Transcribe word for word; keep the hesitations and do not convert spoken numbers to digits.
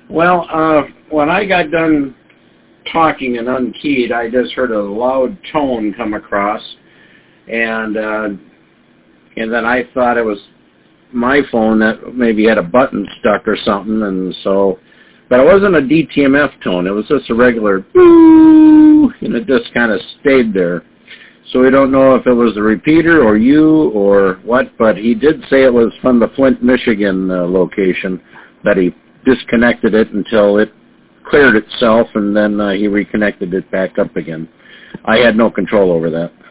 Well, uh, when I got done talking and unkeyed, I just heard a loud tone come across, and uh, and then I thought it was my phone that maybe had a button stuck or something, and so, but it wasn't a D T M F tone. It was just a regular boo, and it just kind of stayed there. So we don't know if it was the repeater or you or what, but he did say it was from the Flint, Michigan uh, location, that he disconnected it until it cleared itself, and then uh, he reconnected it back up again. I had no control over that.